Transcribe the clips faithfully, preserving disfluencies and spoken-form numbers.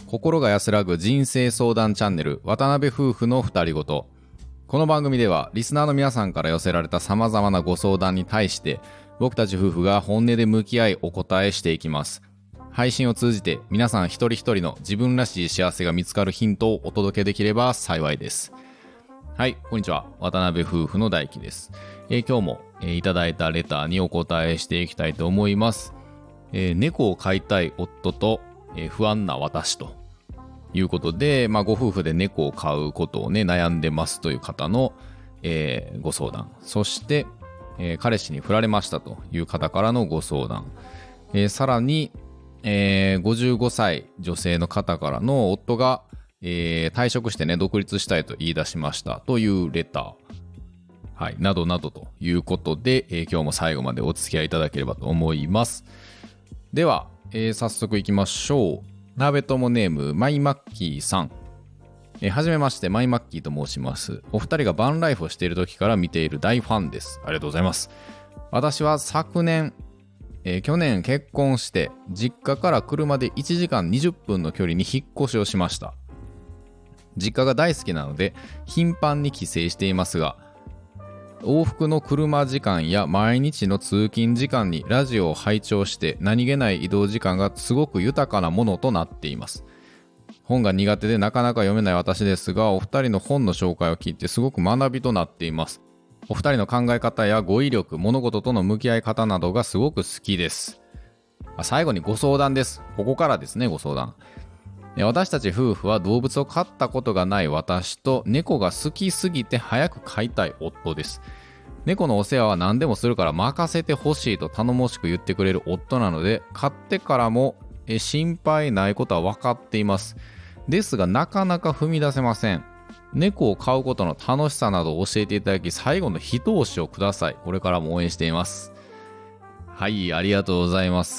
心が安らぐ人生相談チャンネル、渡辺夫婦の二人ごと。この番組ではリスナーの皆さんから寄せられた様々なご相談に対して僕たち夫婦が本音で向き合いお答えしていきます。配信を通じて皆さん一人一人の自分らしい幸せが見つかるヒントをお届けできれば幸いです。はい、こんにちは。渡辺夫婦の大輝です。えー、今日も、えー、いただいたレターにお答えしていきたいと思います。えー、猫を飼いたい夫と、えー、不安な私ということで、まあ、ご夫婦で猫を飼うことをね悩んでますという方の、えー、ご相談、そして、えー、彼氏に振られましたという方からのご相談、えー、さらに、えー、ごじゅうごさい女性の方からの夫が、えー、退職してね独立したいと言い出しましたというレター、はい、などなどということで、えー、今日も最後までお付き合いいただければと思います。では、えー、早速いきましょう。鍋友ネームマイマッキーさん、えー、はじめまして、マイマッキーと申します。お二人がバンライフをしている時から見ている大ファンです。ありがとうございます。私は昨年、えー、去年結婚して実家から車でいちじかんにじゅっぷんの距離に引っ越しをしました。実家が大好きなので頻繁に帰省していますが、往復の車時間や毎日の通勤時間にラジオを拝聴して何気ない移動時間がすごく豊かなものとなっています。本が苦手でなかなか読めない私ですが、お二人の本の紹介を聞いてすごく学びとなっています。お二人の考え方や語彙力、物事との向き合い方などがすごく好きです。あ、最後にご相談です。ここからですね、ご相談。私たち夫婦は動物を飼ったことがない私と猫が好きすぎて早く飼いたい夫です。猫のお世話は何でもするから任せてほしいと頼もしく言ってくれる夫なので、飼ってからもえ心配ないことは分かっています。ですがなかなか踏み出せません。猫を飼うことの楽しさなどを教えていただき、最後の一押しをください。これからも応援しています。はい、ありがとうございます。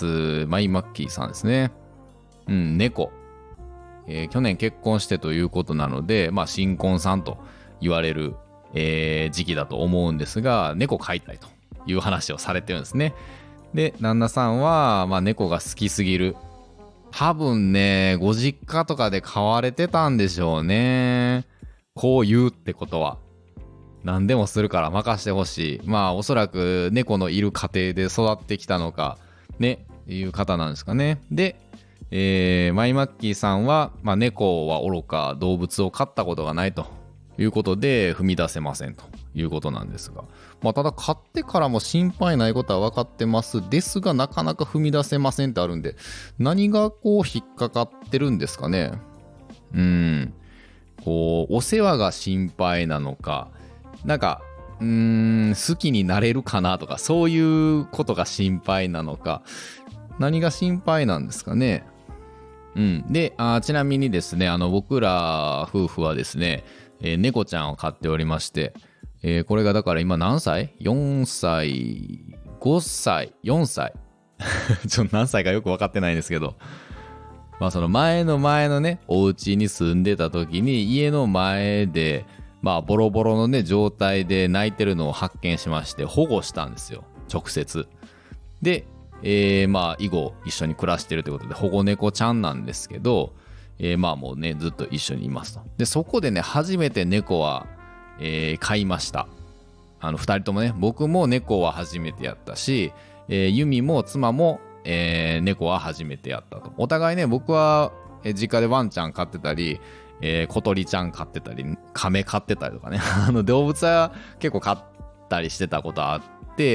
マイマッキーさんですね。うん、猫。えー、去年結婚してということなので、まあ、新婚さんと言われる、えー、時期だと思うんですが、猫飼いたいという話をされてるんですね。で、旦那さんは、まあ、猫が好きすぎる。多分ね、ご実家とかで飼われてたんでしょうね。こう言うってことは。何でもするから任してほしい。まあ、おそらく猫のいる家庭で育ってきたのか、ね、いう方なんですかね。で、えー、マイマッキーさんは、まあ、猫は愚か動物を飼ったことがないということで踏み出せませんということなんですが、まあ、ただ飼ってからも心配ないことは分かってますですが、なかなか踏み出せませんってあるんで、何がこう引っかかってるんですかね。うーんこうお世話が心配なのか、なんかうーん好きになれるかなとか、そういうことが心配なのか、何が心配なんですかね。うん、であちなみにですね、あの僕ら夫婦はですね、えー、猫ちゃんを飼っておりまして、えー、これがだから今何歳 ?よん 歳、ごさい、よんさいちょっと何歳かよく分かってないんですけど、まあその前の前のねお家に住んでた時に家の前でまあボロボロのね状態で泣いてるのを発見しまして、保護したんですよ、直接で。えー、まあ以後一緒に暮らしてるということで保護猫ちゃんなんですけど、えー、まあもうねずっと一緒にいますと。でそこでね初めて猫は、えー、飼いました。あのふたりともね、僕も猫は初めてやったし、えー、ユミも妻も、えー、猫は初めてやったと。お互いね、僕は、えー、実家でワンちゃん飼ってたり、えー、小鳥ちゃん飼ってたり、カメ飼ってたりとかねあの動物は結構飼ったりしてたことあって、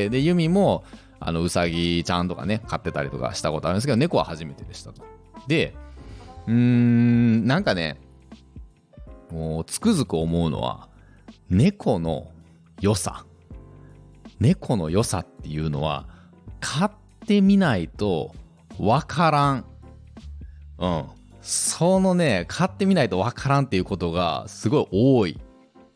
でユミもあのうさぎちゃんとかね飼ってたりとかしたことあるんですけど、猫は初めてでしたと。でうーんなんかね、もうつくづく思うのは猫の良さ猫の良さっていうのは飼ってみないとわからん。うんそのね飼ってみないとわからんっていうことがすごい多い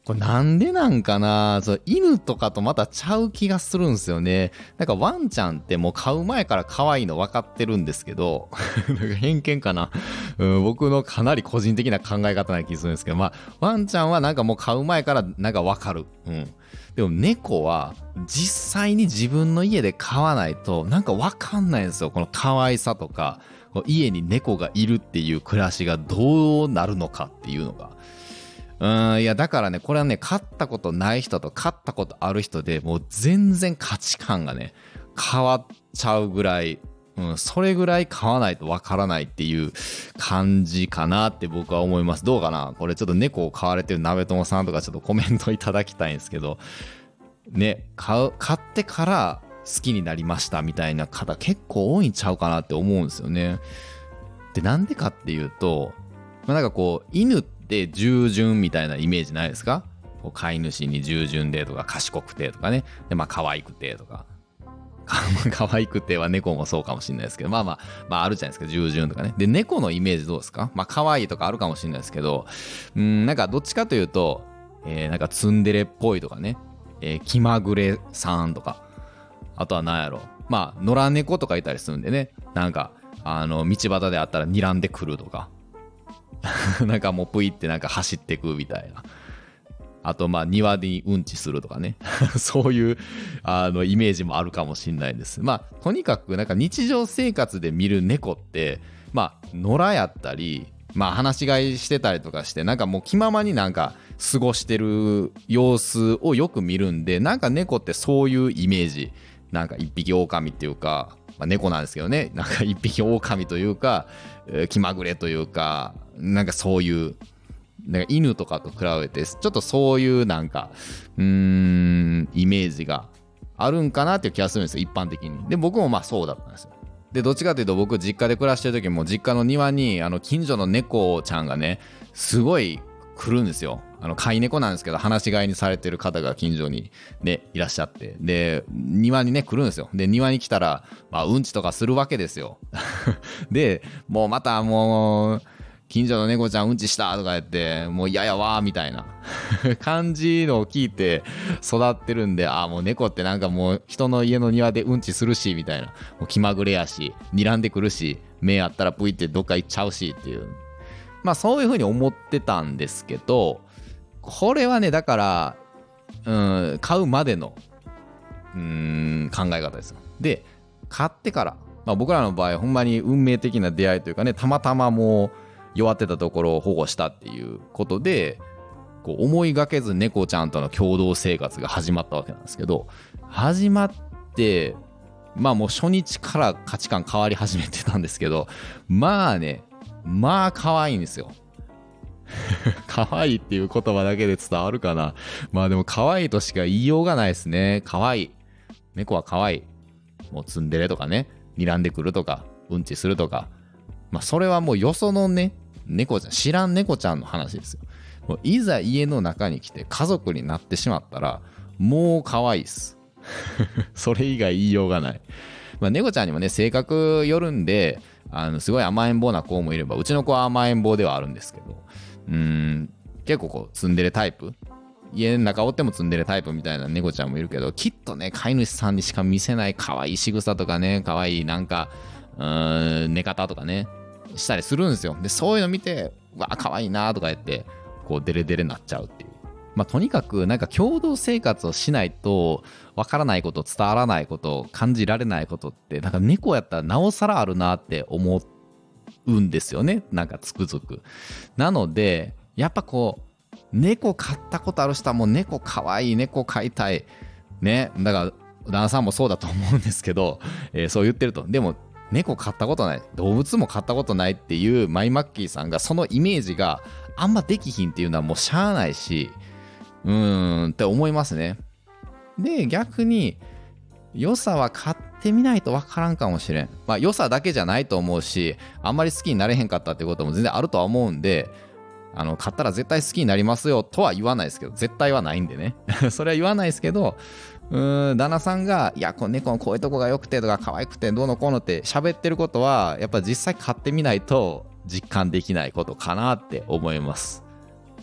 これなんでなんかな。そう、犬とかとまたちゃう気がするんですよね。なんかワンちゃんってもう飼う前から可愛いの分かってるんですけどなんか偏見かな、うん、僕のかなり個人的な考え方な気がするんですけど、まあワンちゃんはなんかもう飼う前からなんか分かる。うん。でも猫は実際に自分の家で飼わないとなんか分かんないんですよ。この可愛さとか、家に猫がいるっていう暮らしがどうなるのかっていうのが。うーん、いやだからね、これはね、飼ったことない人と飼ったことある人でもう全然価値観がね変わっちゃうぐらい、うん、それぐらい飼わないとわからないっていう感じかなって僕は思います。どうかな、これちょっと猫を飼われてる鍋友さんとかちょっとコメントいただきたいんですけどね、飼う飼ってから好きになりましたみたいな方結構多いんちゃうかなって思うんですよね。でなんでかっていうと、まあ、なんかこう犬ってで従順みたいなイメージないですか？こう飼い主に従順でとか賢くてとかね、でまあ可愛くてとか可愛くては猫もそうかもしれないですけど、まあまあまああるじゃないですか、従順とかね。で猫のイメージどうですか？まあ可愛いとかあるかもしれないですけど、うんなんかどっちかというと、えー、なんかツンデレっぽいとかね、えー、気まぐれさんとか、あとは何やろ、まあ野良猫とかいたりするんでね、なんかあの道端であったら睨んでくるとかなんかもうプイってなんか走ってくみたいな。あとまあ庭にうんちするとかねそういうあのイメージもあるかもしれないです。まあとにかくなんか日常生活で見る猫ってまあ野良やったり、まあ放し飼いしてたりとかして、なんかもう気ままになんか過ごしてる様子をよく見るんで、なんか猫ってそういうイメージ、なんか一匹狼っていうか、まあ、猫なんですけどね、なんか一匹狼というか、えー、気まぐれというか、なんかそういうなんか犬とかと比べてちょっとそういうなんかうーんイメージがあるんかなっていう気がするんですよ、一般的に。で僕もまあそうだったんですよ。でどっちかというと僕実家で暮らしてる時も実家の庭にあの近所の猫ちゃんがねすごい来るんですよ。あの飼い猫なんですけど放し飼いにされてる方が近所にねいらっしゃって、で庭にね来るんですよ。で庭に来たら、まあ、うんちとかするわけですよでもうまたもう近所の猫ちゃんうんちしたとか言ってもう嫌やわーみたいな感じのを聞いて育ってるんで、ああもう猫ってなんかもう人の家の庭でうんちするしみたいな、もう気まぐれやし睨んでくるし目あったらプイってどっか行っちゃうしっていう、まあそういう風に思ってたんですけど、これはねだからうん買うまでのうーん考え方ですよ。で買ってから、まあ、僕らの場合ほんまに運命的な出会いというかね、たまたまもう弱ってたところを保護したっていうことでこう思いがけず猫ちゃんとの共同生活が始まったわけなんですけど、始まってまあもう初日から価値観変わり始めてたんですけど、まあねまあ可愛いんですよ可愛いっていう言葉だけで伝わるかな。まあでも可愛いとしか言いようがないですね。可愛い、猫は可愛い、もうツンデレとかね睨んでくるとかうんちするとか、まあそれはもうよそのね猫ちゃん、知らん猫ちゃんの話ですよ。もういざ家の中に来て家族になってしまったらもう可愛いっすそれ以外言いようがない。まあ猫ちゃんにもね性格よるんで、あのすごい甘えん坊な子もいれば、うちの子は甘えん坊ではあるんですけど、うーん結構こうツンデレタイプ、家の中おってもツンデレタイプみたいな猫ちゃんもいるけど、きっとね飼い主さんにしか見せない可愛い仕草とかね、可愛いなんかうーん寝方とかねしたりするんですよ。でそういうの見てわあ可愛いなとか言ってこうデレデレになっちゃうっていう。まあとにかくなんか共同生活をしないとわからないこと、伝わらないこと、感じられないことってなんか猫やったらなおさらあるなって思うんですよね、なんかつくづく。なのでやっぱこう猫飼ったことある人はもう猫可愛い、猫飼いたいね、だから旦那さんもそうだと思うんですけど、えー、そう言ってると。でも猫飼ったことない、動物も飼ったことないっていうマイマッキーさんがそのイメージがあんまできひんっていうのはもうしゃあないし、うーんって思いますね。で逆に良さは買ってみないと分からんかもしれん。まあ良さだけじゃないと思うし、あんまり好きになれへんかったってことも全然あるとは思うんで、あの買ったら絶対好きになりますよとは言わないですけど、絶対はないんでねそれは言わないですけど、うーん旦那さんがいやこの猫のこういうとこが良くてとか可愛くてどうのこうのって喋ってることはやっぱ実際買ってみないと実感できないことかなって思います。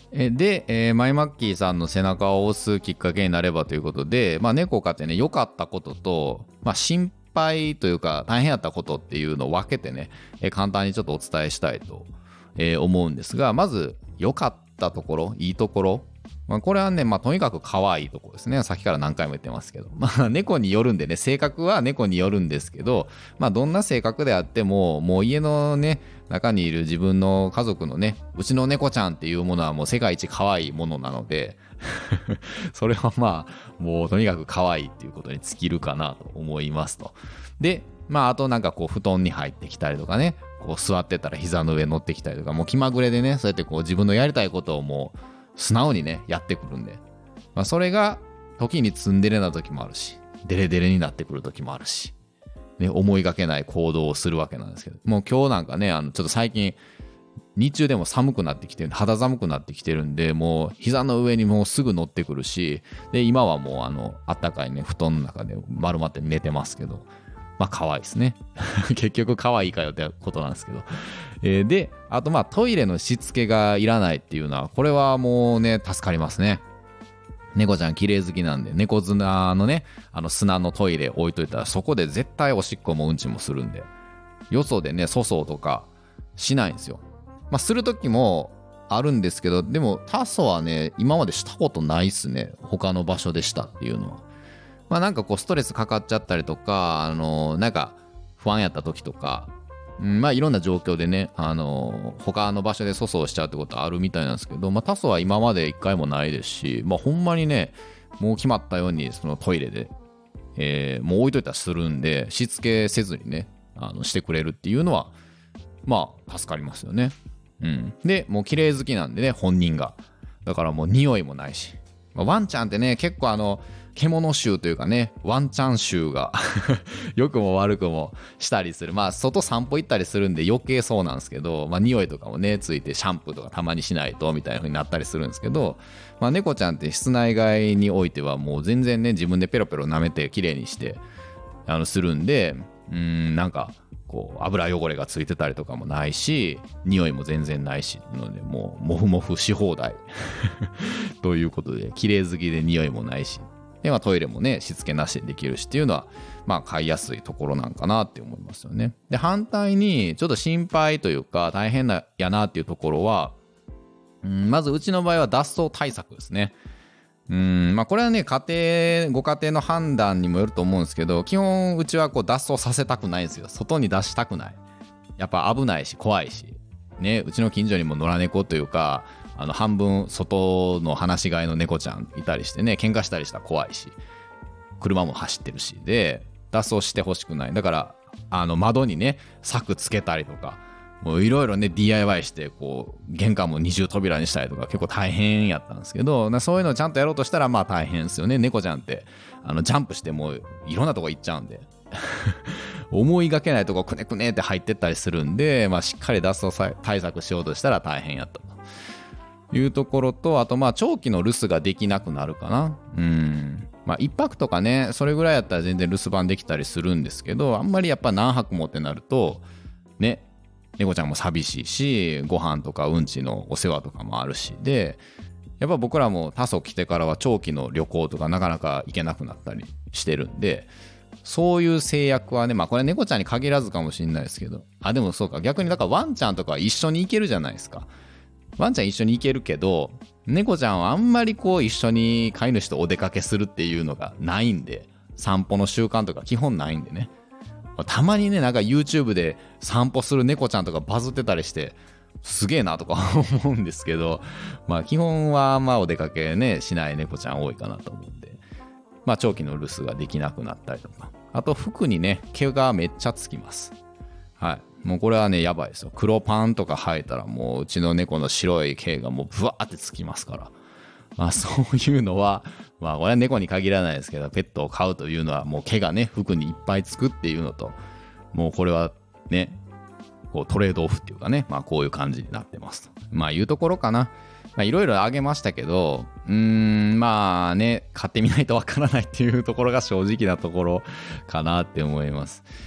えで、えーマイマッキーさんの背中を押すきっかけになればということで、まあ、猫を飼ってね良かったことと、まあ、心配というか大変やったことっていうのを分けてね、えー簡単にちょっとお伝えしたいと、えー思うんですが、まず良かったところ、いいところ、まあ、これはね、まあ、とにかく可愛いところですね。さっきから何回も言ってますけど、まあ、猫によるんでね、性格は猫によるんですけど、まあ、どんな性格であっても、もう家のね中にいる自分の家族のね、うちの猫ちゃんっていうものはもう世界一可愛いものなのでそれはまあもうとにかく可愛いっていうことに尽きるかなと思いますと。でまああとなんかこう布団に入ってきたりとかね、こう座ってたら膝の上乗ってきたりとか、もう気まぐれでね、そうやってこう自分のやりたいことをもう素直にねやってくるんで、まあ、それが時にツンデレな時もあるし、デレデレになってくる時もあるし、ね、思いがけない行動をするわけなんですけど、もう今日なんかね、あのちょっと最近日中でも寒くなってきてるんで、肌寒くなってきてるんで、もう膝の上にもうすぐ乗ってくるし、で今はもうあのあったかいね布団の中で丸まって寝てますけど、まあ可愛いですね結局可愛いかよってことなんですけど、えー、であとまあトイレのしつけがいらないっていうのは、これはもうね助かりますね。猫ちゃん綺麗好きなんで、猫砂のねあの砂のトイレ置いといたら、そこで絶対おしっこもうんちもするんで、よそでね粗相とかしないんですよ。まあする時もあるんですけど、でもタソはね今までしたことないっすね、他の場所でしたっていうのは。まあなんかこうストレスかかっちゃったりとか、あのなんか不安やった時とか、うん、まあいろんな状況でね、あの他の場所で粗相しちゃうってことはあるみたいなんですけど、まあタソは今まで一回もないですし、まあほんまにねもう決まったようにそのトイレで、えー、もう置いといたらするんで、しつけせずにねあのしてくれるっていうのはまあ助かりますよね。うん、でもう綺麗好きなんでね本人が、だからもう匂いもないし、まあ、ワンちゃんってね結構あの獣臭というかね、ワンちゃん臭が良くも悪くもしたりする。まあ外散歩行ったりするんで余計そうなんですけど、まあ匂いとかもねついてシャンプーとかたまにしないとみたいな風になったりするんですけど、まあ猫ちゃんって室内外においてはもう全然ね自分でペロペロ舐めて綺麗にしてあのするんで、うーんなんかこう油汚れがついてたりとかもないし、匂いも全然ないしので、もうモフモフし放題ということで、綺麗好きで匂いもないし、で、まあ、トイレもねしつけなしでできるしっていうのはまあ買いやすいところなんかなって思いますよね。で反対にちょっと心配というか大変なやなっていうところは、うんまずうちの場合は脱走対策ですね。うんまあこれはね家庭ご家庭の判断にもよると思うんですけど、基本うちはこう脱走させたくないんですよ。外に出したくない。やっぱ危ないし怖いしね、うちの近所にも野良猫というか、あの半分外の放し飼いの猫ちゃんいたりしてね、喧嘩したりしたら怖いし、車も走ってるしで脱走してほしくない。だからあの窓にね柵つけたりとか、もういろいろね ディーアイワイ してこう玄関も二重扉にしたりとか結構大変やったんですけど、そういうのをちゃんとやろうとしたらまあ大変ですよね。猫ちゃんってあのジャンプしてもういろんなとこ行っちゃうんで思いがけないとこくねくねって入ってったりするんで、まあ、しっかり脱走対策しようとしたら大変やったというところと、あとまあ長期の留守ができなくなるかな。うんまあ一泊とかねそれぐらいやったら全然留守番できたりするんですけど、あんまりやっぱ何泊もってなるとね猫ちゃんも寂しいし、ご飯とかうんちのお世話とかもあるしで、やっぱ僕らもタソ来てからは長期の旅行とかなかなか行けなくなったりしてるんで、そういう制約はね、まあこれ猫ちゃんに限らずかもしれないですけど、あでもそうか、逆にだからワンちゃんとかは一緒に行けるじゃないですか。ワンちゃん一緒に行けるけど、猫ちゃんはあんまりこう一緒に飼い主とお出かけするっていうのがないんで、散歩の習慣とか基本ないんでね。たまにねなんか YouTube で散歩する猫ちゃんとかバズってたりしてすげえなとか思うんですけど、まあ基本はまあお出かけねしない猫ちゃん多いかなと思うんで、まあ長期の留守ができなくなったりとか、あと服にね毛がめっちゃつきます。はい、もうこれはねやばいですよ。黒パンとか履いたらもううちの猫の白い毛がもうブワーってつきますから、まあそういうのはまあこれは猫に限らないですけど、ペットを飼うというのはもう毛がね服にいっぱいつくっていうのと、もうこれはねこうトレードオフっていうかね、まあこういう感じになってますと、まあいうところかな。まあいろいろあげましたけど、うーんまあね飼ってみないとわからないっていうところが正直なところかなって思います。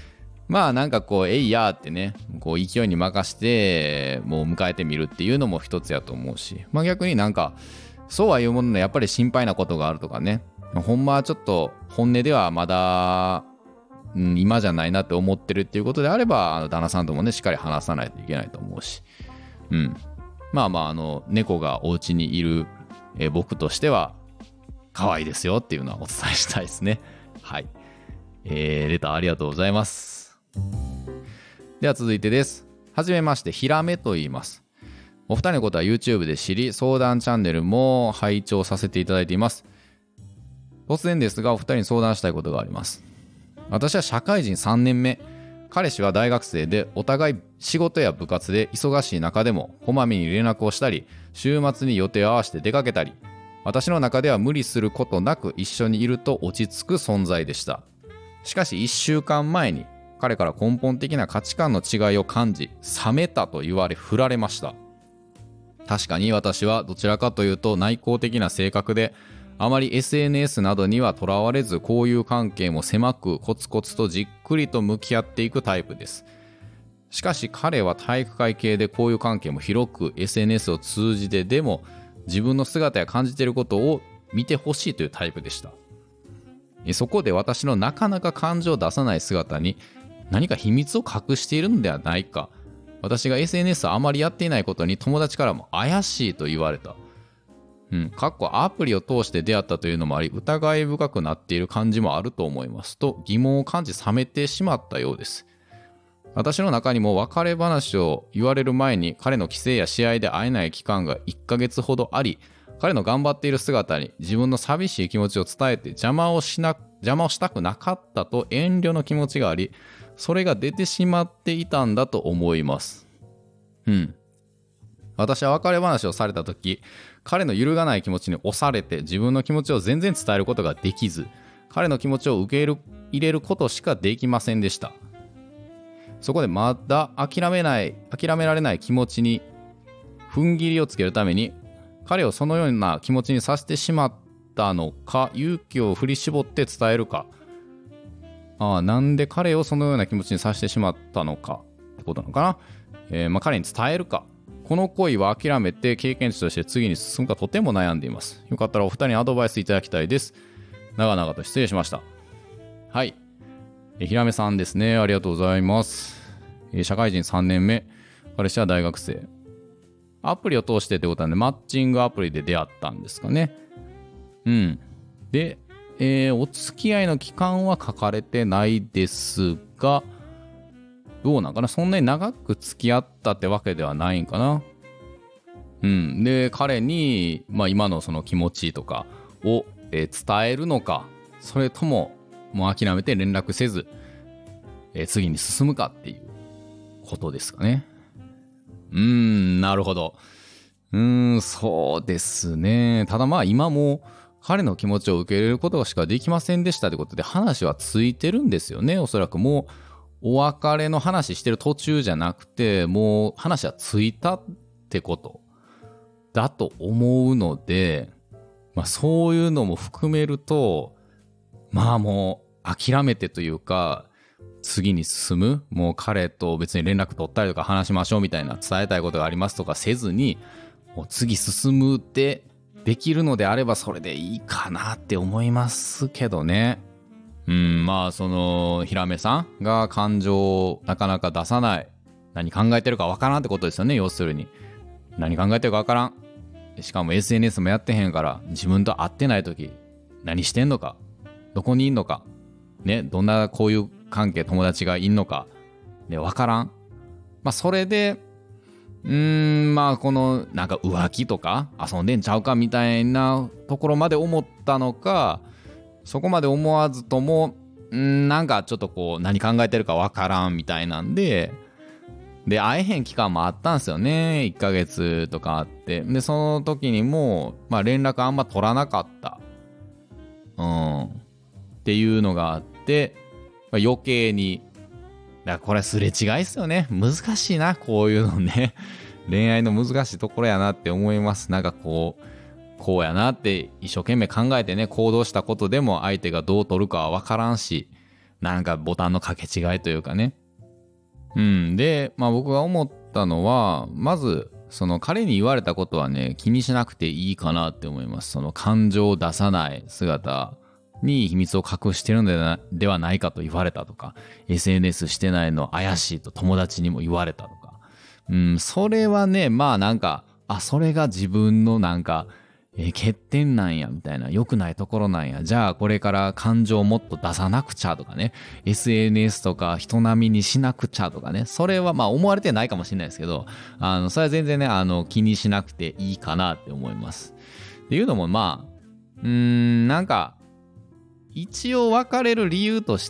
まあなんかこうえいやーってね、こう勢いに任してもう迎えてみるっていうのも一つやと思うし、まあ逆になんかそうはいうもののやっぱり心配なことがあるとかね、ほんまはちょっと本音ではまだ、うん、今じゃないなって思ってるっていうことであれば、あの旦那さんともねしっかり話さないといけないと思うし、うん、まあまああの猫がお家にいる、えー、僕としては可愛いですよっていうのはお伝えしたいですね。はい、えー、レターありがとうございます。では続いてです。はじめまして、ひらめと言います。お二人のことは YouTube で知り、相談チャンネルも拝聴させていただいています。突然ですがお二人に相談したいことがあります。私は社会人さんねんめ、彼氏は大学生で、お互い仕事や部活で忙しい中でもこまめに連絡をしたり、週末に予定を合わせて出かけたり、私の中では無理することなく一緒にいると落ち着く存在でした。しかしいっしゅうかんまえに彼から根本的な価値観の違いを感じ、冷めたと言われ振られました。確かに私はどちらかというと内向的な性格で、あまり エスエヌエス などにはとらわれず、交友関係も狭くコツコツとじっくりと向き合っていくタイプです。しかし彼は体育会系で交友関係も広く、 エスエヌエス を通じてでも自分の姿や感じていることを見てほしいというタイプでした。そこで私のなかなか感情を出さない姿に何か秘密を隠しているのではないか、私が エスエヌエス をあまりやっていないことに友達からも怪しいと言われた。うん、かっこアプリを通して出会ったというのもあり、疑い深くなっている感じもあると思いますと疑問を感じ冷めてしまったようです。私の中にも別れ話を言われる前に彼の帰省や試合で会えない期間がいっかげつほどあり、彼の頑張っている姿に自分の寂しい気持ちを伝えて邪魔をしな邪魔をしたくなかったと遠慮の気持ちがあり、それが出てしまっていたんだと思います。うん。私は別れ話をされた時、彼の揺るがない気持ちに押されて自分の気持ちを全然伝えることができず、彼の気持ちを受け入れることしかできませんでした。そこでまだ諦めない諦められない気持ちに踏ん切りをつけるために、彼をそのような気持ちにさせてしまったのか、勇気を振り絞って伝えるか、ああなんで彼をそのような気持ちにさせてしまったのかってことなのかな、えー、まあ彼に伝えるか、この恋は諦めて経験値として次に進むかとても悩んでいます。よかったらお二人にアドバイスいただきたいです。長々と失礼しました。はい、えひらめさんですね、ありがとうございます。え社会人さんねんめ、彼氏は大学生。アプリを通してってことなんで、マッチングアプリで出会ったんですかね。うんで、えー、お付き合いの期間は書かれてないですが、どうなんかな、そんなに長く付き合ったってわけではないんかな。うんで、彼に、まあ、今のその気持ちとかを、えー、伝えるのか、それとももう諦めて連絡せず、えー、次に進むかっていうことですかね。うーんなるほど。うーんそうですね。ただまあ今も彼の気持ちを受け入れることしかできませんでしたってことで、話はついてるんですよね。おそらくもうお別れの話してる途中じゃなくて、もう話はついたってことだと思うので、まあそういうのも含めると、まあもう諦めてというか、次に進む、もう彼と別に連絡取ったりとか話しましょうみたいな、伝えたいことがありますとかせずに、もう次進むってできるのであればそれでいいかなって思いますけどね。うん、まあそのひらめさんが感情をなかなか出さない、何考えてるかわからんってことですよね。要するに何考えてるかわからん、しかも エスエヌエス もやってへんから、自分と会ってない時何してんのか、どこにいんのかね、どんな交友関係友達がいんのかね、わからん。まあそれでうーんまあこのなんか浮気とか遊んでんちゃうかみたいなところまで思ったのか、そこまで思わずともんなんかちょっとこう何考えてるかわからんみたいなんで、で会えへん期間もあったんですよね。いっかげつとかあって、でその時にもまあ連絡あんま取らなかったうんっていうのがあって、まあ、余計にだからこれすれ違いっすよね。難しいなこういうのね恋愛の難しいところやなって思います。なんかこうこうやなって一生懸命考えてね行動したことでも相手がどう取るかは分からんし、なんかボタンの掛け違いというかね、 うん、で、まあ僕が思ったのは、まず、その彼に言われたことはね、気にしなくていいかなって思います。その感情を出さない姿に秘密を隠してるのでなではないかと言われたとか、エスエヌエス してないの怪しいと友達にも言われたとか。うん、それはね、まあなんか、あ、それが自分のなんか、えー欠点なんや、みたいな、良くないところなんや。じゃあこれから感情をもっと出さなくちゃとかね、エスエヌエス とか人並みにしなくちゃとかね、それはまあ思われてないかもしれないですけど、あの、それは全然ね、あの、気にしなくていいかなって思います。っていうのもまあ、うーん、なんか、一応別れる理由として、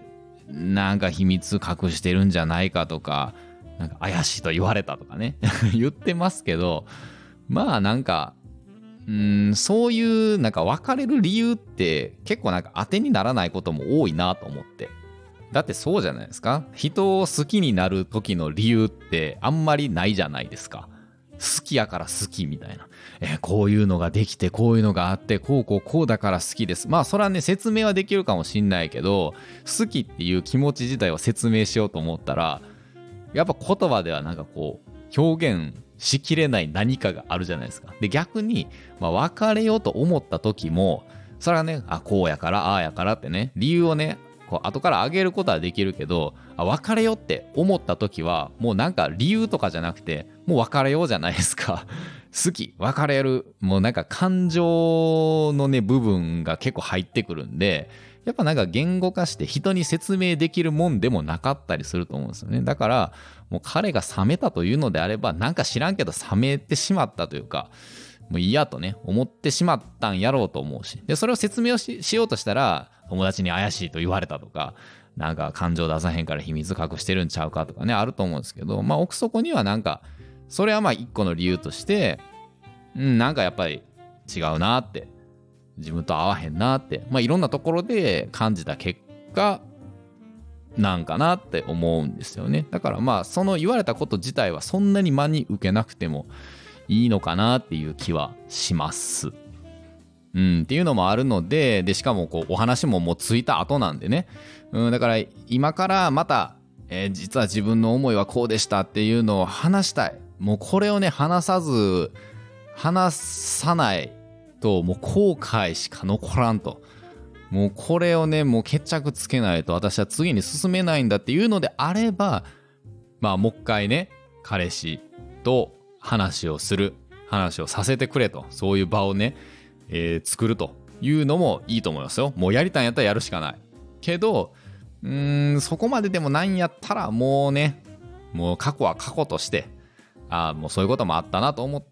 なんか秘密隠してるんじゃないかとか、なんか怪しいと言われたとかね、言ってますけど、まあなんか、うーん、そういうなんか別れる理由って結構なんか当てにならないことも多いなと思って。だってそうじゃないですか。人を好きになる時の理由ってあんまりないじゃないですか。好きやから好きみたいな。えーこういうのができて、こういうのがあって、こうこうこうだから好きです。まあそれはね、説明はできるかもしんないけど、好きっていう気持ち自体を説明しようと思ったら、やっぱ言葉ではなんかこう、表現しきれない何かがあるじゃないですか。で、逆に、まあ、別れようと思った時も、それはね、あ、こうやから、ああやからってね、理由をね、こう後から挙げることはできるけど、あ、別れようって思った時は、もうなんか理由とかじゃなくて、もう別れようじゃないですか。好き、別れる、もうなんか感情のね、部分が結構入ってくるんで、やっぱなんか言語化して人に説明できるもんでもなかったりすると思うんですよね。だから、もう彼が冷めたというのであれば、なんか知らんけど冷めてしまったというか、もう嫌とね、思ってしまったんやろうと思うし。で、それを説明を し, しようとしたら、友達に怪しいと言われたとか、なんか感情出さへんから秘密隠してるんちゃうかとかね、あると思うんですけど、まあ奥底にはなんか、それはまあ一個の理由として、うん、なんかやっぱり違うなって、自分と合わへんなって、まあいろんなところで感じた結果、なんかなって思うんですよね。だからまあその言われたこと自体はそんなに真に受けなくてもいいのかなっていう気はします。うん、っていうのもあるので、でしかもこうお話ももうついた後なんでね、うん、だから今からまた、えー実は自分の思いはこうでしたっていうのを話したい。もうこれをね話さず話さないともう後悔しか残らんと。もうこれをねもう決着つけないと私は次に進めないんだっていうのであれば、まあもう一回ね彼氏と話をする、話をさせてくれと、そういう場をね、えー作るというのもいいと思いますよ。もうやりたいんやったらやるしかないけど、うーんそこまででもないんやったらもうね、もう過去は過去として、ああもうそういうこともあったなと思って、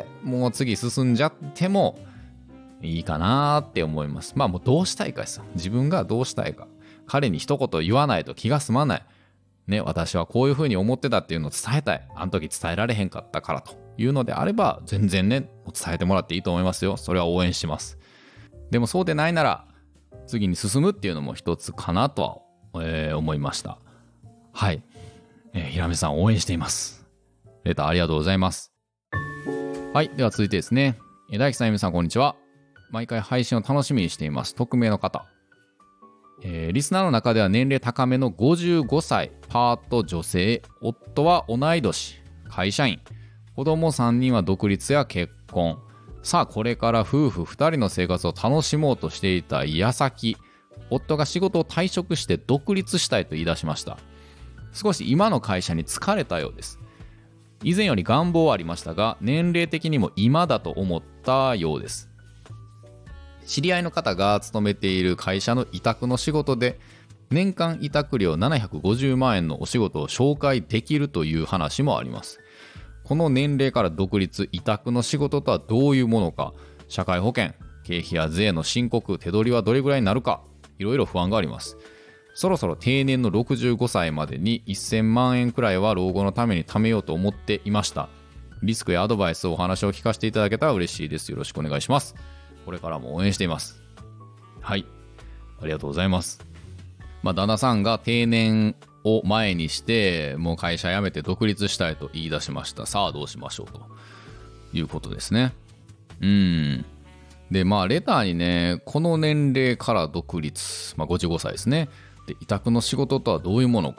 もう次進んじゃってもいいかなーって思います。まあもうどうしたいかですよ。自分がどうしたいか。彼に一言言わないと気が済まない。ね、私はこういう風に思ってたっていうのを伝えたい。あの時伝えられへんかったからというのであれば、全然ね、伝えてもらっていいと思いますよ。それは応援します。でもそうでないなら、次に進むっていうのも一つかなとは、えー思いました。はい。えー、ひらめさん応援しています。レターありがとうございます。はい。では続いてですね。えー大樹さん、ゆみさん、こんにちは。毎回配信を楽しみにしています。匿名の方。えーリスナーの中では年齢高めのごじゅうごさい、パート女性、夫は同い年、会社員、子供さんにんは独立や結婚。さあこれから夫婦ふたりの生活を楽しもうとしていた矢先、夫が仕事を退職して独立したいと言い出しました。少し今の会社に疲れたようです。以前より願望はありましたが、年齢的にも今だと思ったようです。知り合いの方が勤めている会社の委託の仕事で、年間委託料ななひゃくごじゅうまんえんのお仕事を紹介できるという話もあります。この年齢から独立、委託の仕事とはどういうものか、社会保険、経費や税の申告、手取りはどれぐらいになるか、いろいろ不安があります。そろそろ定年のろくじゅうごさいまでにせんまんえんくらいは老後のために貯めようと思っていました。リスクやアドバイス、お話を聞かせていただけたら嬉しいです。よろしくお願いします。これからも応援しています。はい。ありがとうございます。まあ、旦那さんが定年を前にして、もう会社辞めて独立したいと言い出しました。さあどうしましょうということですね。うん。で、まあ、レターにね、この年齢から独立、まあ、ごじゅうごさいですね。で、委託の仕事とはどういうものか、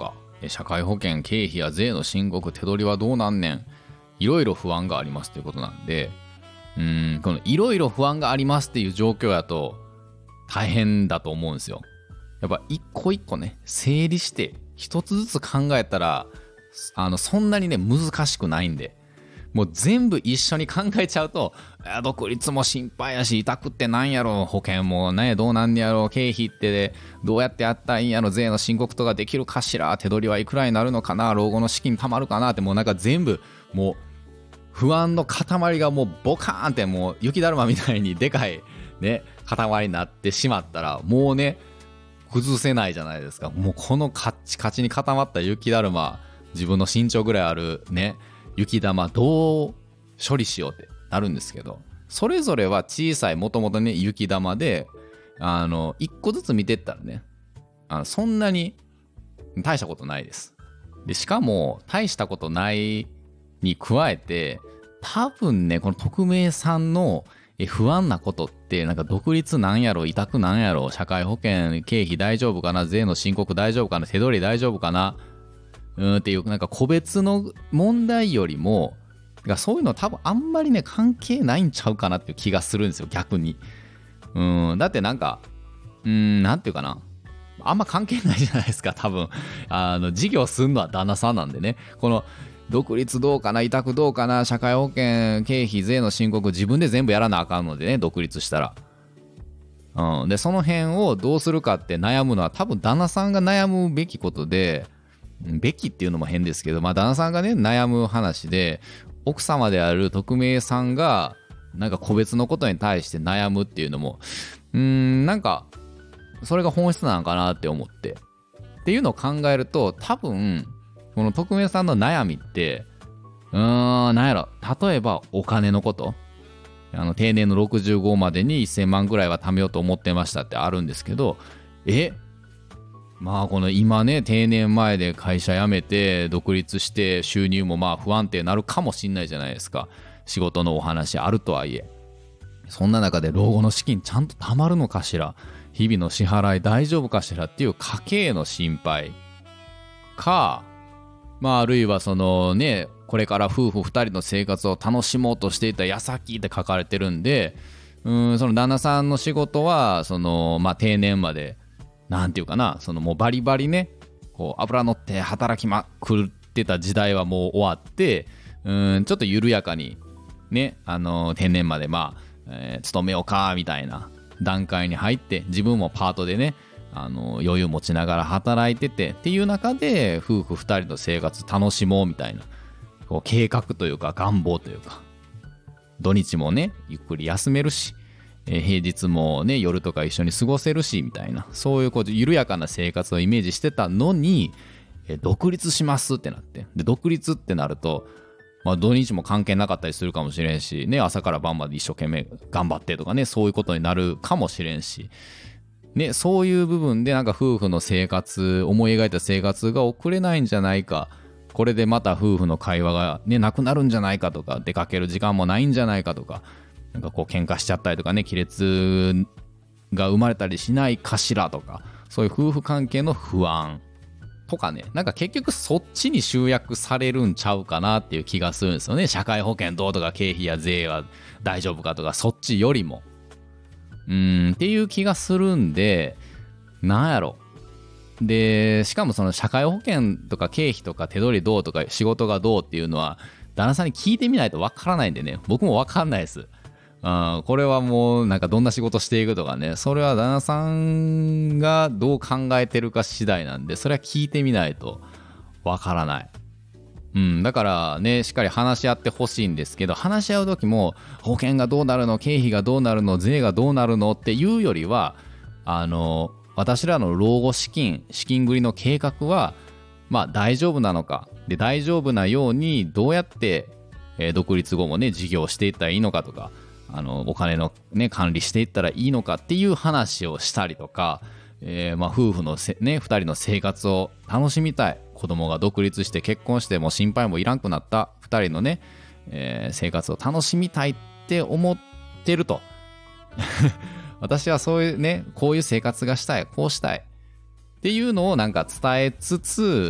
社会保険、経費や税の申告、手取りはどうなんねん、いろいろ不安がありますということなんで、うーん、このいろいろ不安がありますっていう状況やと大変だと思うんですよ。やっぱ一個一個ね、整理して一つずつ考えたら、あのそんなにね難しくないんで、もう全部一緒に考えちゃうと、独立も心配やし、委託ってなんやろ、保険もねどうなんやろ、経費ってどうやってやったらいいんやろ、税の申告とかできるかしら、手取りはいくらになるのかな、老後の資金貯まるかなって、もうなんか全部もう不安の塊がもうボカーンってもう雪だるまみたいにでかいね塊になってしまったら、もうね崩せないじゃないですか。もうこのカッチカチに固まった雪だるま、自分の身長ぐらいあるね雪玉どう処理しようってなるんですけど、それぞれは小さいもともとね雪玉で、あの一個ずつ見てったらね、あのそんなに大したことないです。でしかも大したことないに加えて、多分ねこの匿名さんの不安なことって、なんか独立なんやろ、委託なんやろ、社会保険経費大丈夫かな、税の申告大丈夫かな、手取り大丈夫かな、うーんっていう、なんか個別の問題よりも、そういうの多分あんまりね関係ないんちゃうかなっていう気がするんですよ、逆に。うーんだってなんかうーんなんていうかな、あんま関係ないじゃないですか。多分あの事業すんのは旦那さんなんでね、この独立どうかな、委託どうかな、社会保険経費税の申告自分で全部やらなあかんのでね、独立したら。うん、でその辺をどうするかって悩むのは多分旦那さんが悩むべきことで、べきっていうのも変ですけど、まあ旦那さんがね悩む話で、奥様である匿名さんがなんか個別のことに対して悩むっていうのも、うーんなんかそれが本質なのかなって思って、っていうのを考えると、多分この匿名さんの悩みって、うーんなんやろ、例えばお金のこと、あの定年のろくじゅうごまでにせんまんぐらいは貯めようと思ってましたってあるんですけど、えまあこの今ね定年前で会社辞めて独立して収入もまあ不安定になるかもしんないじゃないですか。仕事のお話あるとはいえ、そんな中で老後の資金ちゃんと貯まるのかしら、日々の支払い大丈夫かしらっていう家計の心配か、まああるいはそのねこれから夫婦ふたりの生活を楽しもうとしていた矢先って書かれてるんで、うーんその旦那さんの仕事はそのまあ定年までなんていうかな、そのもうバリバリねこう油乗って働きまくってた時代はもう終わって、うーんちょっと緩やかにねあの定年までまあ、えー、勤めようかみたいな段階に入って、自分もパートでねあの余裕持ちながら働いててっていう中で、夫婦ふたりの生活楽しもうみたいなこう計画というか願望というか、土日もねゆっくり休めるし、えー、平日もね夜とか一緒に過ごせるしみたいな、そういうこう緩やかな生活をイメージしてたのに、えー、独立しますってなって、で独立ってなると、まあ、土日も関係なかったりするかもしれんしね、朝から晩まで一生懸命頑張ってとかね、そういうことになるかもしれんしね、そういう部分でなんか夫婦の生活、思い描いた生活が送れないんじゃないか、これでまた夫婦の会話がねなくなるんじゃないかとか、出かける時間もないんじゃないかとか、なんかこう喧嘩しちゃったりとかね、亀裂が生まれたりしないかしらとか、そういう夫婦関係の不安とかね、なんか結局そっちに集約されるんちゃうかなっていう気がするんですよね。社会保険どうとか経費や税は大丈夫かとか、そっちよりもうーんっていう気がするんで、なんやろで、しかもその社会保険とか経費とか手取りどうとか仕事がどうっていうのは旦那さんに聞いてみないとわからないんでね、僕もわかんないです。うん、これはもうなんかどんな仕事していくとかね、それは旦那さんがどう考えてるか次第なんで、それは聞いてみないとわからない。うん、だからねしっかり話し合ってほしいんですけど、話し合う時も保険がどうなるの、経費がどうなるの、税がどうなるのっていうよりは、あの私らの老後資金資金繰りの計画はまあ大丈夫なのかで、大丈夫なようにどうやって、えー、独立後もね事業をしていったらいいのかとか、あのお金の、ね、管理していったらいいのかっていう話をしたりとか、えーまあ、夫婦のせ、ね、ふたりの生活を楽しみたい、子供が独立して結婚してもう心配もいらんくなったふたりのね、えー、生活を楽しみたいって思ってると私はそういうねこういう生活がしたい、こうしたいっていうのをなんか伝えつつ、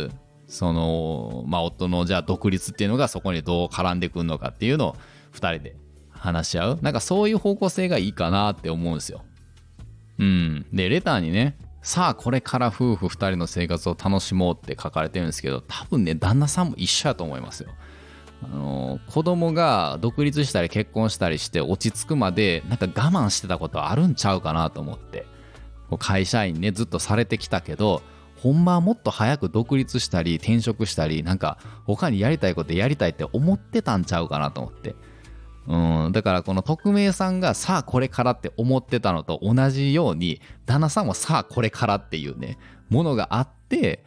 そのまあ夫のじゃあ独立っていうのがそこにどう絡んでくるのかっていうのをふたりで話し合う、なんかそういう方向性がいいかなって思うんですよ。うんでレターにね、さあこれから夫婦ふたりの生活を楽しもうって書かれてるんですけど、多分ね旦那さんも一緒やと思いますよ。あの子供が独立したり結婚したりして落ち着くまでなんか我慢してたことあるんちゃうかなと思って、会社員ねずっとされてきたけど、ほんまはもっと早く独立したり転職したり、なんか他にやりたいことやりたいって思ってたんちゃうかなと思って、うんだからこの匿名さんがさあこれからって思ってたのと同じように、旦那さんもさあこれからっていうねものがあって、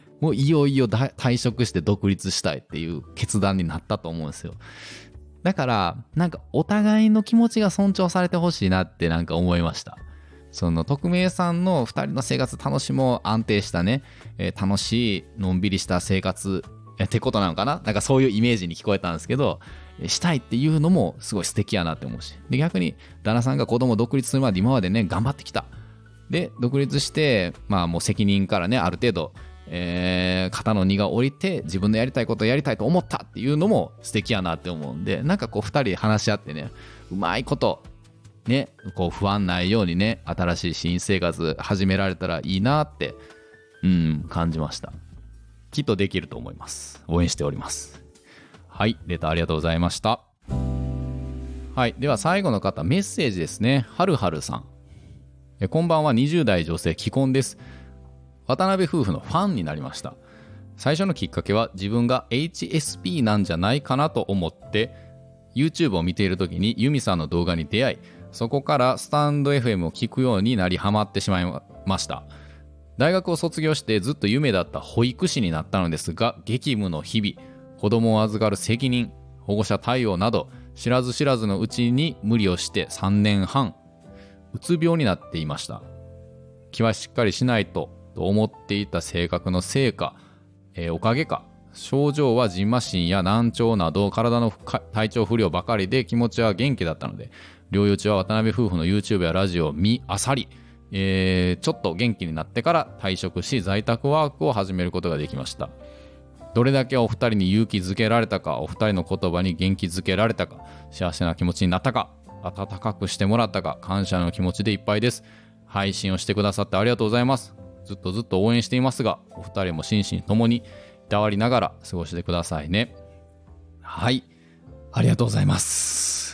もういよいよ退職して独立したいっていう決断になったと思うんですよ。だからなんかお互いの気持ちが尊重されてほしいなってなんか思いました。その匿名さんのふたりの生活楽しもう、安定したね、えー、楽しいのんびりした生活ってことなのかな、なんかそういうイメージに聞こえたんですけど、したいっていうのもすごい素敵やなって思うし、で逆に旦那さんが子供を独立するまで今までね頑張ってきた、で独立してまあもう責任からねある程度、えー、肩の荷が下りて自分のやりたいことをやりたいと思ったっていうのも素敵やなって思うんで、なんかこうふたりで話し合ってね、うまいことねこう不安ないようにね新しい新生活始められたらいいなってうん感じました。きっとできると思います。応援しております。はい、レターありがとうございました。はい、では最後の方、メッセージですね。はるはるさん。えこんばんは、にじゅう代女性既婚です。渡辺夫婦のファンになりました。最初のきっかけは自分が エイチエスピー なんじゃないかなと思って YouTube を見ている時にユミさんの動画に出会い、そこからスタンド エフエム を聞くようになりハマってしまいました。大学を卒業してずっと夢だった保育士になったのですが、激務の日々、子供を預かる責任、保護者対応など知らず知らずのうちに無理をしてさんねんはんうつ病になっていました。気はしっかりしないとと思っていた性格のせいか、えー、おかげか、症状はジンマシンや難聴など体の体調不良ばかりで気持ちは元気だったので、療養中は渡辺夫婦の YouTube やラジオを見あさり、えー、ちょっと元気になってから退職し在宅ワークを始めることができました。どれだけお二人に勇気づけられたか、お二人の言葉に元気づけられたか、幸せな気持ちになったか、温かくしてもらったか、感謝の気持ちでいっぱいです。配信をしてくださってありがとうございます。ずっとずっと応援していますが、お二人も心身ともにいたわりながら過ごしてくださいね。はい、ありがとうございます。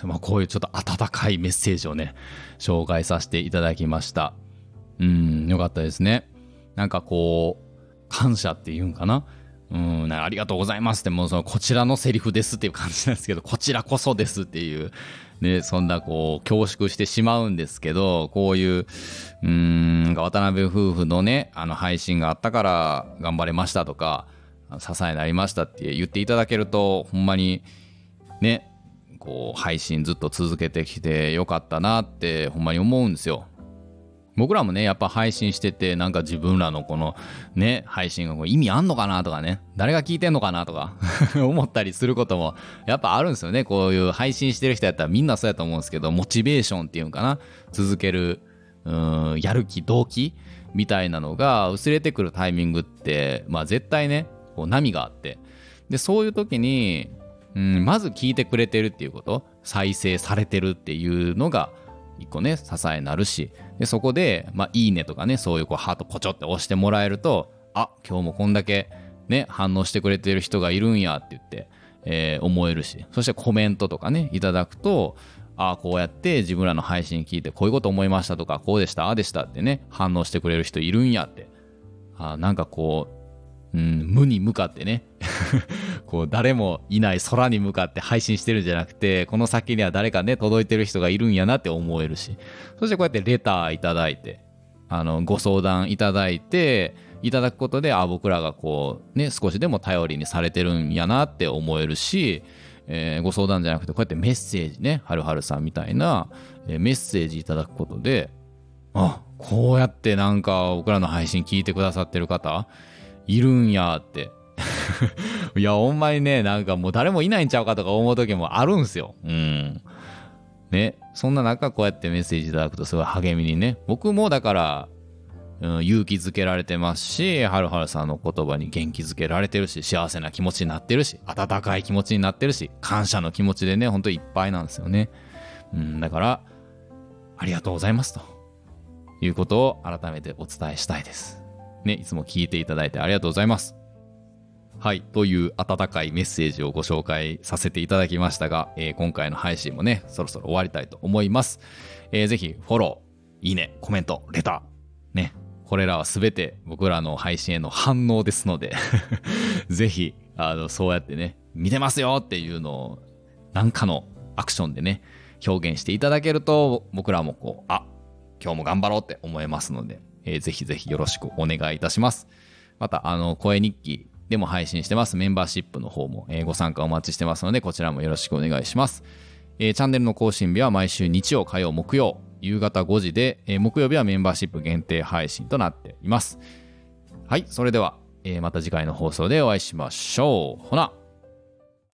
まあ、こういうちょっと温かいメッセージをね紹介させていただきました。うん、よかったですね。なんかこう感謝っていうんかな、うん、なんかありがとうございますってもうそのこちらのセリフですっていう感じなんですけど、こちらこそですっていうね、そんなこう恐縮してしまうんですけど、こういううーん渡辺夫婦のねあの配信があったから頑張れましたとか支えになりましたって言っていただけると、ほんまにねこう配信ずっと続けてきてよかったなってほんまに思うんですよ。僕らもねやっぱ配信してて、なんか自分らのこのね配信がこう意味あんのかなとかね、誰が聞いてんのかなとか思ったりすることもやっぱあるんですよね。こういう配信してる人やったらみんなそうやと思うんですけど、モチベーションっていうのかな、続けるうーんやる気動機みたいなのが薄れてくるタイミングってまあ絶対ねこう波があって、でそういう時にうんまず聞いてくれてるっていうこと、再生されてるっていうのが一個ね支えになるし、でそこで、まあ、いいねとかね、そういうこうハートポチョって押してもらえると、あ今日もこんだけね反応してくれてる人がいるんやって言って、えー、思えるし、そしてコメントとかねいただくと、あこうやって自分らの配信聞いてこういうこと思いましたとか、こうでしたああでしたってね反応してくれる人いるんやって、あなんかこう、うん、無に向かってねこう誰もいない空に向かって配信してるんじゃなくて、この先には誰かね届いてる人がいるんやなって思えるし、そしてこうやってレターいただいて、あのご相談いただいていただくことで、あ僕らがこうね少しでも頼りにされてるんやなって思えるし、えー、ご相談じゃなくてこうやってメッセージね、はるはるさんみたいな、えー、メッセージいただくことで、あこうやってなんか僕らの配信聞いてくださってる方いるんやっていやほんまにね、なんかもう誰もいないんちゃうかとか思う時もあるんすよ。うんね、そんな中こうやってメッセージいただくとすごい励みにね、僕もだからうん、勇気づけられてますし、はるはるさんの言葉に元気づけられてるし、幸せな気持ちになってるし、温かい気持ちになってるし、感謝の気持ちでね、ほんといっぱいなんですよね。うん、だから、ありがとうございますということを改めてお伝えしたいです。ね、いつも聞いていただいてありがとうございます。はい、という温かいメッセージをご紹介させていただきましたが、えー、今回の配信もね、そろそろ終わりたいと思います。えー、ぜひフォロー、いいね、コメント、レター、ね、これらはすべて僕らの配信への反応ですのでぜひあのそうやってね、見てますよっていうのを何かのアクションでね表現していただけると、僕らもこう、あ、今日も頑張ろうって思えますので、えー、ぜひぜひよろしくお願いいたします。またあの声日記でも配信してますメンバーシップの方も、えー、ご参加お待ちしてますので、こちらもよろしくお願いします。えー、チャンネルの更新日は毎週日曜、火曜、木曜夕方ごじで、えー、木曜日はメンバーシップ限定配信となっています。はい、それでは、えー、また次回の放送でお会いしましょう。ほな。